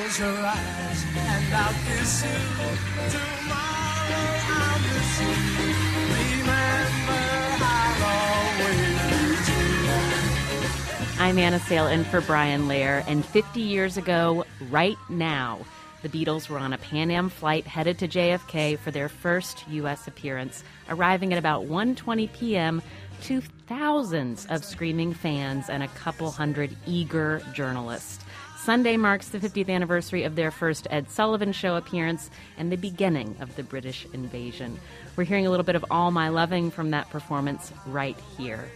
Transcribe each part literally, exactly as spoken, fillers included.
close your eyes and I'll kiss you. Tomorrow I'll miss you. Remember, I'll always do. I'm Anna Sale in for Brian Lair, and fifty years ago, right now, the Beatles were on a Pan Am flight headed to J F K for their first U S appearance, arriving at about one twenty p.m. to thousands of screaming fans and a couple hundred eager journalists. Sunday marks the fiftieth anniversary of their first Ed Sullivan Show appearance and the beginning of the British invasion. We're hearing a little bit of All My Loving from that performance right here.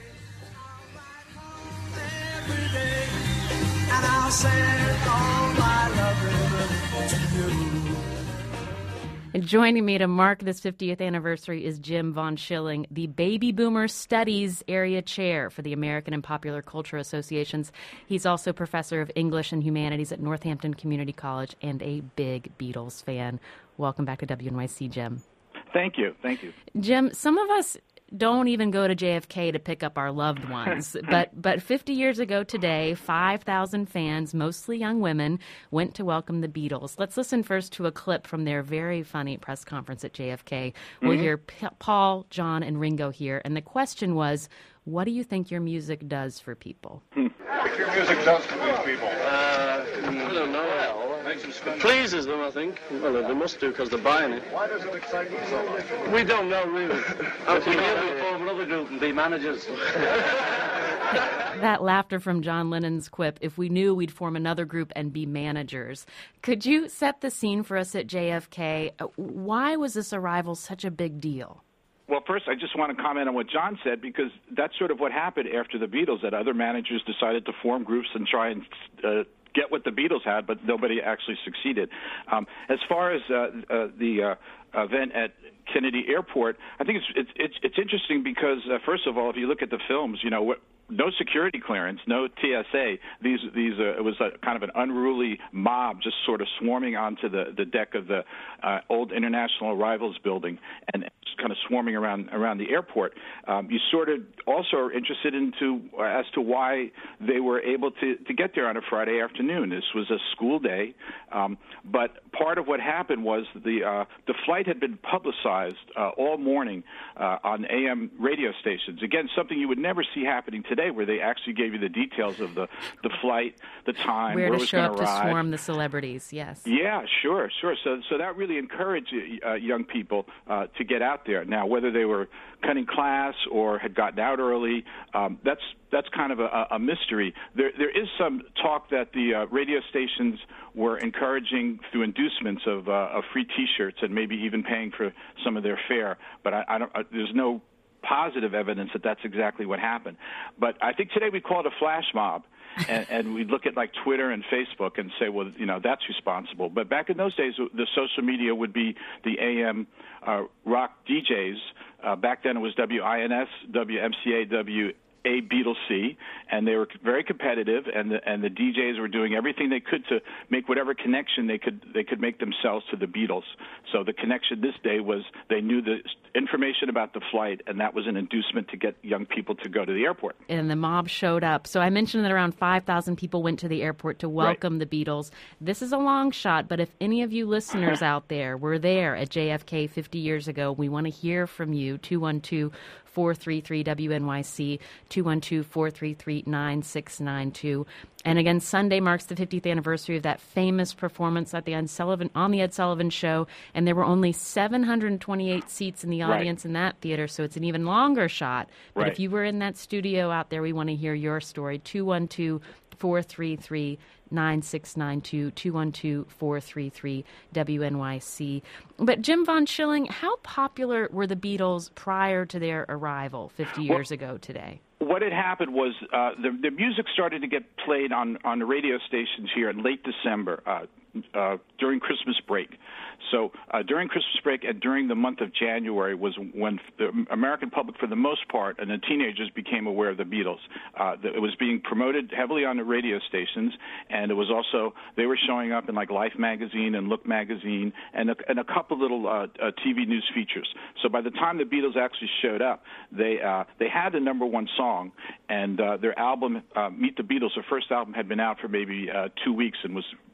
Every day, and I'll send all my loving to you. And joining me to mark this fiftieth anniversary is Jim Von Schilling, the Baby Boomer Studies Area Chair for the American and Popular Culture Associations. He's also professor of English and Humanities at Northampton Community College and a big Beatles fan. Welcome back to W N Y C, Jim. Thank you. Thank you. Jim, some of us don't even go to J F K to pick up our loved ones. but but fifty years ago today, five thousand fans, mostly young women, went to welcome the Beatles. Let's listen first to a clip from their very funny press conference at J F K. We'll mm-hmm. hear P- Paul, John, and Ringo here. And the question was, what do you think your music does for people? What your music does to these people? Uh, I don't know. It pleases them, I think. Well, they must do because they're buying it. Why does it excite you so much? We don't know, really. How can we form another group and be managers? That laughter from John Lennon's quip, if we knew we'd form another group and be managers. Could you set the scene for us at J F K? Why was this arrival such a big deal? Well, first, I just want to comment on what John said, because that's sort of what happened after the Beatles, that other managers decided to form groups and try and uh, get what the Beatles had, but nobody actually succeeded. Um, as far as uh, uh, the uh, event at Kennedy Airport, I think it's it's it's, it's interesting because, uh, first of all, if you look at the films, you know, what, no security clearance, no T S A. These these uh, it was a, kind of an unruly mob just sort of swarming onto the, the deck of the uh, old International Arrivals building and just kind of swarming around around the airport. Um, you sort of also are interested into uh, as to why they were able to, to get there on a Friday afternoon. This was a school day, um, but part of what happened was the uh, the flight had been publicized uh, all morning uh, on A M radio stations. Again, something you would never see happening today, where they actually gave you the details of the, the flight, the time, where, where to it was show going up to arrive. to swarm the celebrities. Yes. Yeah, sure, sure. So, so that really encouraged uh, young people uh, to get out there. Now, whether they were cutting class or had gotten out early, um, that's that's kind of a, a mystery. There, there is some talk that the uh, radio stations were encouraging through inducements of, uh, of free T-shirts and maybe even paying for some of their fare. But I, I don't. Uh, there's no positive evidence that that's exactly what happened. But I think today we call it a flash mob, and, and we look at like Twitter and Facebook and say, well, you know, that's responsible. But back in those days, the social media would be the A M uh, rock D Js. Uh, back then it was W I N S, W M C A, W A Beatles C, and they were very competitive, and the, and the D Js were doing everything they could to make whatever connection they could they could make themselves to the Beatles. So the connection this day was they knew the information about the flight, and that was an inducement to get young people to go to the airport. And the mob showed up. So I mentioned that around five thousand people went to the airport to welcome right. the Beatles. This is a long shot, but if any of you listeners out there were there at J F K fifty years ago, we want to hear from you. two one two, four three three, W N Y C, two one two, four three three, nine six nine two. And again, Sunday marks the fiftieth anniversary of that famous performance at the Ed Sullivan, on the Ed Sullivan Show, and there were only seven hundred twenty-eight seats in the audience right. in that theater, so it's an even longer shot. But right. if you were in that studio out there, we want to hear your story. two one two, four three three, nine six nine two, two one two, four three three, W N Y C. But Jim Von Schilling, how popular were the Beatles prior to their arrival fifty years well, ago today? What had happened was uh, the, the music started to get played on, on the radio stations here in late December uh, uh, during Christmas break. So uh, during Christmas break and during the month of January was when the American public, for the most part, and the teenagers became aware of the Beatles. Uh, it was being promoted heavily on the radio stations, and it was also, they were showing up in like Life magazine and Look magazine and a, and a couple little uh, uh, T V news features. So by the time the Beatles actually showed up, they uh, they had the number one song, and uh, their album, uh, Meet the Beatles, their first album, had been out for maybe uh, two weeks and was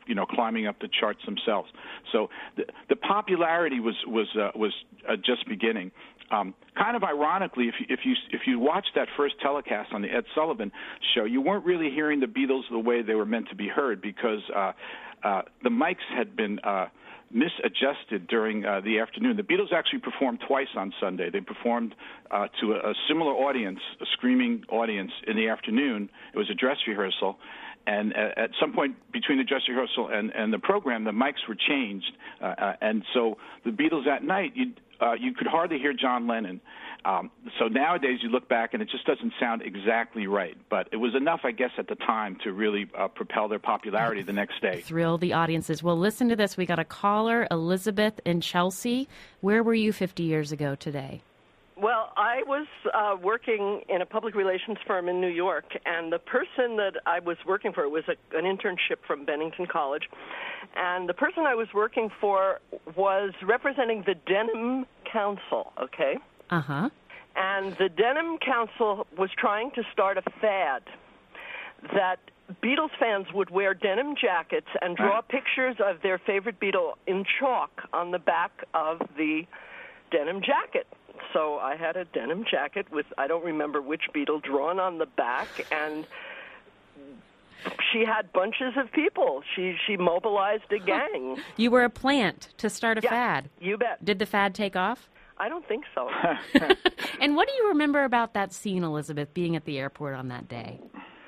you know, climbing up the charts themselves. So the, the popularity was was uh, was uh, just beginning. Um, kind of ironically, if you, if you if you watched that first telecast on the Ed Sullivan Show, you weren't really hearing the Beatles the way they were meant to be heard, because uh, uh, the mics had been uh, misadjusted during uh, the afternoon. The Beatles actually performed twice on Sunday. They performed uh, to a, a similar audience, a screaming audience, in the afternoon. It was a dress rehearsal. And at some point between the dress rehearsal and, and the program, the mics were changed. Uh, uh, and so the Beatles at night, you uh, you could hardly hear John Lennon. Um, so nowadays you look back and it just doesn't sound exactly right. But it was enough, I guess, at the time to really uh, propel their popularity the next day. Thrill the audiences. Well, listen to this. We got a caller, Elizabeth in Chelsea. Where were you fifty years ago today? Well, I was uh, working in a public relations firm in New York, and the person that I was working for was a, an internship from Bennington College, and the person I was working for was representing the Denim Council, okay? Uh-huh. And the Denim Council was trying to start a fad that Beatles fans would wear denim jackets and draw pictures of their favorite Beatle in chalk on the back of the denim jacket. So I had a denim jacket with, I don't remember which Beatle, drawn on the back, and she had bunches of people. She she mobilized a gang. You were a plant to start a yeah, fad. You bet. Did the fad take off? I don't think so. And what do you remember about that scene, Elizabeth, being at the airport on that day?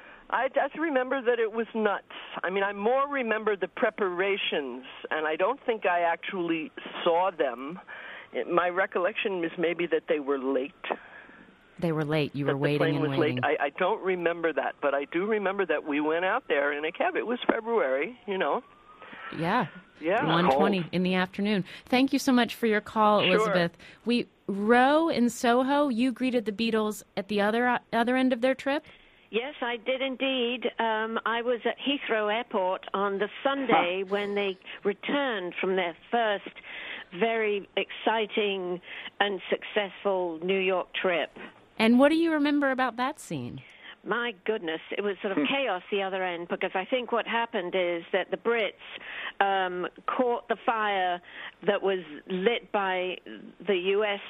I just remember that it was nuts. I mean, I more remember the preparations, and I don't think I actually saw them. It, my recollection is maybe that they were late. They were late. You were that waiting the plane and was waiting. Late. I, I don't remember that, but I do remember that we went out there in a cab. It was February, you know. Yeah. Yeah. one twenty in the afternoon. Thank you so much for your call, Sure. Elizabeth. We Roe in Soho, you greeted the Beatles at the other other end of their trip? Yes, I did indeed. Um, I was at Heathrow Airport on the Sunday when they returned from their first very exciting and successful New York trip. And what do you remember about that scene? My goodness, it was sort of chaos the other end, because I think what happened is that the Brits um, caught the fire that was lit by the U S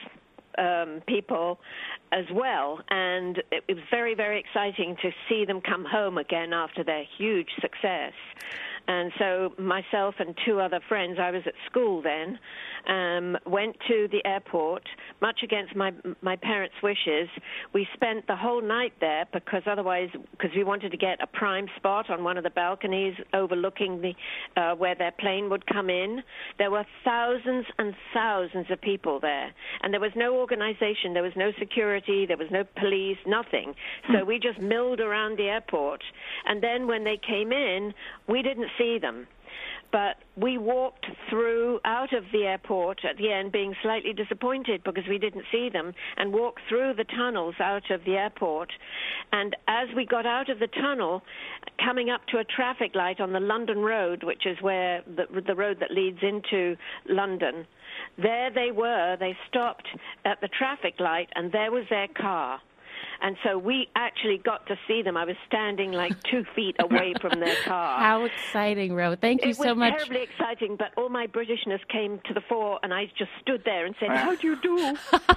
Um, people as well, and it was very, very exciting to see them come home again after their huge success. And so myself and two other friends, I was at school then, um, went to the airport, much against my my parents' wishes. We spent the whole night there because otherwise, because we wanted to get a prime spot on one of the balconies overlooking the uh, where their plane would come in. There were thousands and thousands of people there, and there was no organization, there was no security, there was no police, nothing. So we just milled around the airport, and then when they came in, we didn't see them. But we walked through, out of the airport at the end, being slightly disappointed because we didn't see them, and walked through the tunnels out of the airport. And as we got out of the tunnel, coming up to a traffic light on the London Road, which is where the, the road that leads into London, there they were. They stopped at the traffic light, and there was their car. And so we actually got to see them. I was standing like two feet away from their car. How exciting, Ro. Thank you it so much. It was terribly exciting, but all my Britishness came to the fore, and I just stood there and said, how do you do?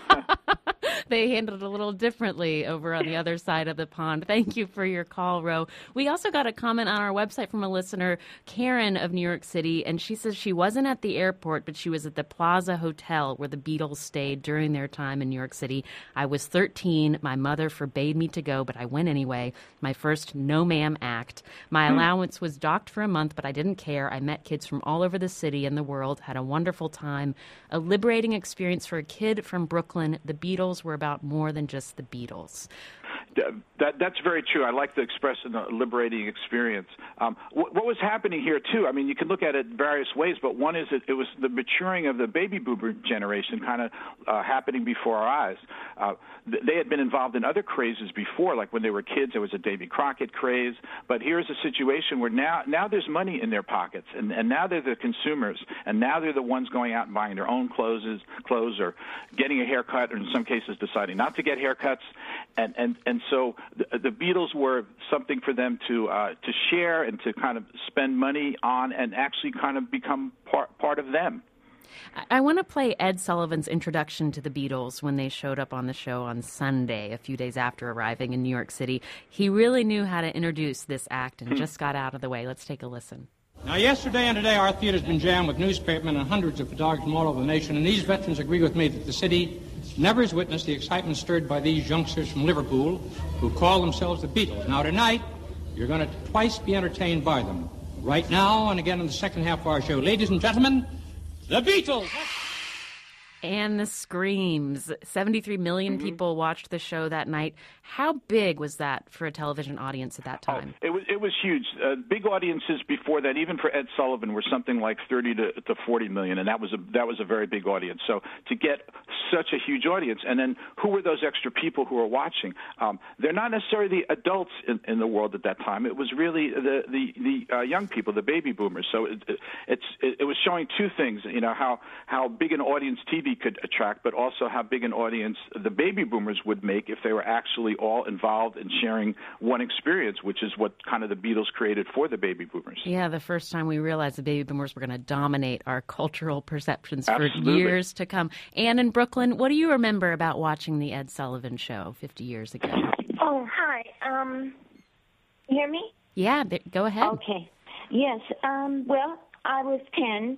They handled it a little differently over on the other side of the pond. Thank you for your call, Ro. We also got a comment on our website from a listener, Karen of New York City, and she says she wasn't at the airport, but she was at the Plaza Hotel where the Beatles stayed during their time in New York City. I was thirteen. My mother forbade me to go, but I went anyway. My first no ma'am act. My mm. allowance was docked for a month, but I didn't care. I met kids from all over the city and the world, had a wonderful time, a liberating experience for a kid from Brooklyn. The Beatles were about more than just the Beatles. That that's very true. I like to express a liberating experience. Um, what, what was happening here too? I mean, you can look at it various ways, but one is that it was the maturing of the baby boomer generation, kind of uh, happening before our eyes. Uh, they had been involved in other crazes before, like when they were kids, there was a Davy Crockett craze. But here's a situation where now now there's money in their pockets, and, and now they're the consumers, and now they're the ones going out and buying their own clothes, clothes, or getting a haircut, or in some cases deciding not to get haircuts, and and and and so the, the Beatles were something for them to uh, to share and to kind of spend money on, and actually kind of become part part of them. I want to play Ed Sullivan's introduction to the Beatles when they showed up on the show on Sunday, a few days after arriving in New York City. He really knew how to introduce this act and just got out of the way. Let's take a listen. Now, yesterday and today, our theater's been jammed with newspapermen and hundreds of photographers from all over the nation, and these veterans agree with me that the city never has witnessed the excitement stirred by these youngsters from Liverpool who call themselves the Beatles. Now, tonight, you're going to twice be entertained by them. Right now, and again in the second half of our show. Ladies and gentlemen, the Beatles! And the screams. seventy-three million Mm-hmm. people watched the show that night. How big was that for a television audience at that time? Oh, it was it was huge. Uh, big audiences before that, even for Ed Sullivan, were something like thirty to, to forty million, and that was a that was a very big audience. So to get such a huge audience, and then who were those extra people who were watching? Um, they're not necessarily the adults in, in the world at that time. It was really the the, the uh, young people, the baby boomers. So it, it, it's it, it was showing two things. You know how how big an audience T V could attract, but also how big an audience the baby boomers would make if they were actually all involved in sharing one experience, which is what kind of the Beatles created for the baby boomers. Yeah, the first time we realized the baby boomers were going to dominate our cultural perceptions Absolutely. for years to come. Anne in Brooklyn, what do you remember about watching the Ed Sullivan Show fifty years ago? Oh, hi. Um, you hear me? Yeah, th- go ahead. Okay. Yes. Um, well, I was ten.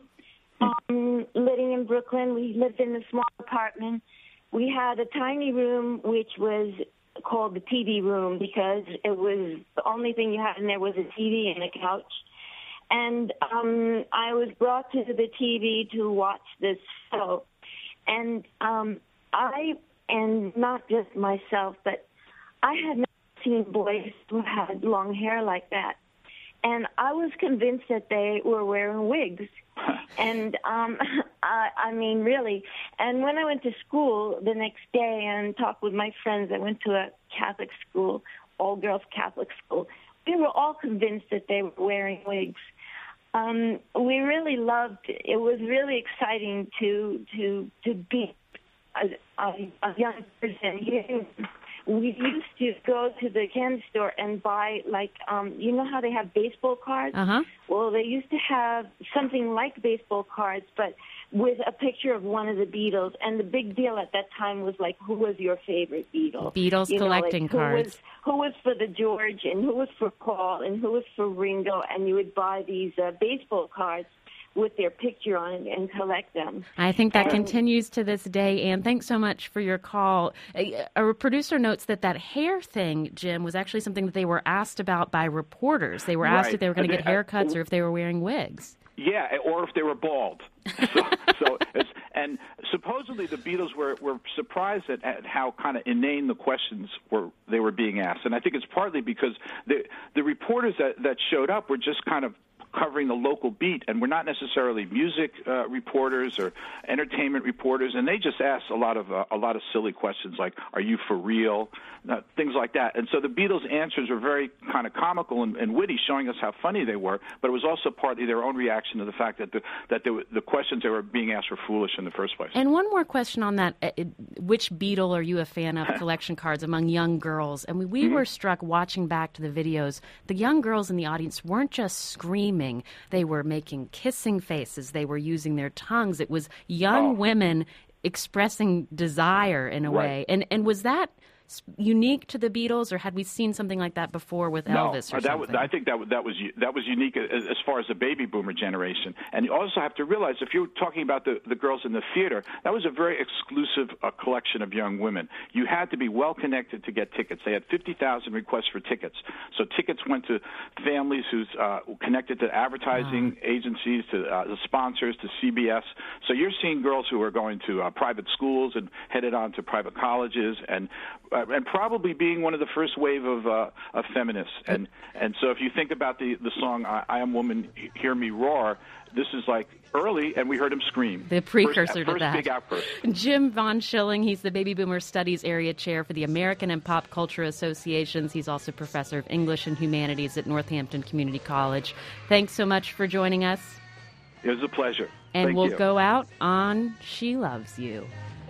Um, living in Brooklyn, we lived in a small apartment. We had a tiny room, which was called the T V room because it was the only thing you had in there was a T V and a couch. And um, I was brought to the T V to watch this show. And um, I, and not just myself, but I had not seen boys who had long hair like that. And I was convinced that they were wearing wigs. And, um, I, I mean, really. And when I went to school the next day and talked with my friends, I went to a Catholic school, all-girls Catholic school. We were all convinced that they were wearing wigs. Um, we really loved it. It was really exciting to to to be a, a, a young person. You, we used to go to the candy store and buy, like, um, you know how they have baseball cards? Uh-huh. Well, they used to have something like baseball cards, but with a picture of one of the Beatles. And the big deal at that time was, like, who was your favorite Beatle? Beatles you know, collecting like, who cards. Was, who was for the George, and who was for Paul, and who was for Ringo, and you would buy these uh, baseball cards with their picture on it and collect them. I think that and, continues to this day, Anne. Thanks so much for your call. A, a producer notes that that hair thing, Jim, was actually something that they were asked about by reporters. They were asked Right. if they were going to get haircuts or if they were wearing wigs. Yeah, or if they were bald. So, so it's, and supposedly the Beatles were, were surprised at, at how kind of inane the questions were they were being asked, and I think it's partly because the the reporters that, that showed up were just kind of covering the local beat, and we're not necessarily music uh, reporters or entertainment reporters, and they just asked a lot of uh, a lot of silly questions like, "Are you for real?" Uh, things like that. And so the Beatles' answers were very kind of comical and, and witty, showing us how funny they were. But it was also partly their own reaction to the fact that the that they were, the questions they were being asked were foolish in the first place. And one more question on that: uh, which Beatle are you a fan of? Collection cards among young girls, and we, we mm-hmm. were struck watching back to the videos. The young girls in the audience weren't just screaming; they were making kissing faces. They were using their tongues. It was young oh. women expressing desire in a right. way. And and was that unique to the Beatles, or had we seen something like that before with no, Elvis or that something? Was, I think that that was that was unique as, as far as the baby boomer generation. And you also have to realize, if you're talking about the, the girls in the theater, that was a very exclusive uh, collection of young women. You had to be well connected to get tickets. They had fifty thousand requests for tickets. So tickets went to families who's uh, connected to advertising wow. agencies, to uh, the sponsors, to C B S. So you're seeing girls who are going to uh, private schools and headed on to private colleges, and uh, and probably being one of the first wave of uh, of feminists. And and so if you think about the the song I, I Am Woman, Hear Me Roar, this is like early, and we heard him scream. The precursor first, to first that. Big outburst. Jim Von Schilling, he's the Baby Boomer Studies Area Chair for the American and Pop Culture Associations. He's also professor of English and Humanities at Northampton Community College. Thanks so much for joining us. It was a pleasure. And Thank we'll you. go out on She Loves You.